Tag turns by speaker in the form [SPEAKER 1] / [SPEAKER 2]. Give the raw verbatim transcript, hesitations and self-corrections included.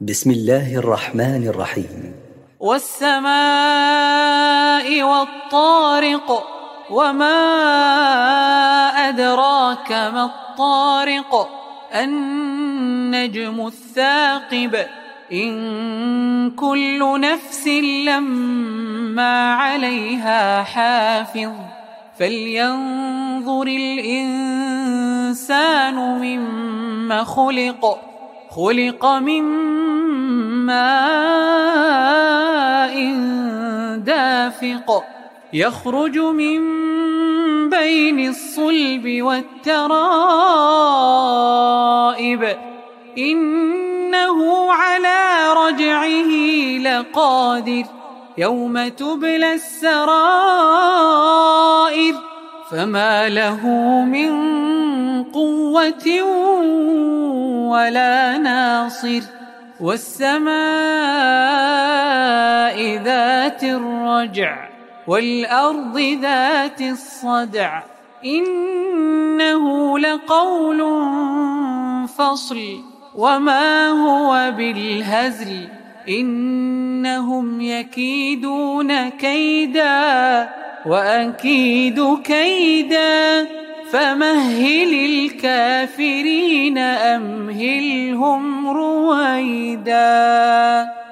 [SPEAKER 1] بسم الله الرحمن الرحيم.
[SPEAKER 2] والسماء والطارق، وما أدراك ما الطارق. النجم الثاقب، إن كل نفس لما عليها حافظ. فلينظر الإنسان مما خلق خلق من ماء دافق، يخرج من بين الصلب والترائب، إنه على رجعه لقادر. يوم تبلى السرائر، فما له من قوة ولا ناصر. والسماء ذات الرجع، والأرض ذات الصدع، إنه لقول فصل، وما هو بالهزل. إنهم يكيدون كيدا وأكيد كيدا، فمهل الكافرين أمهلهم رويدا.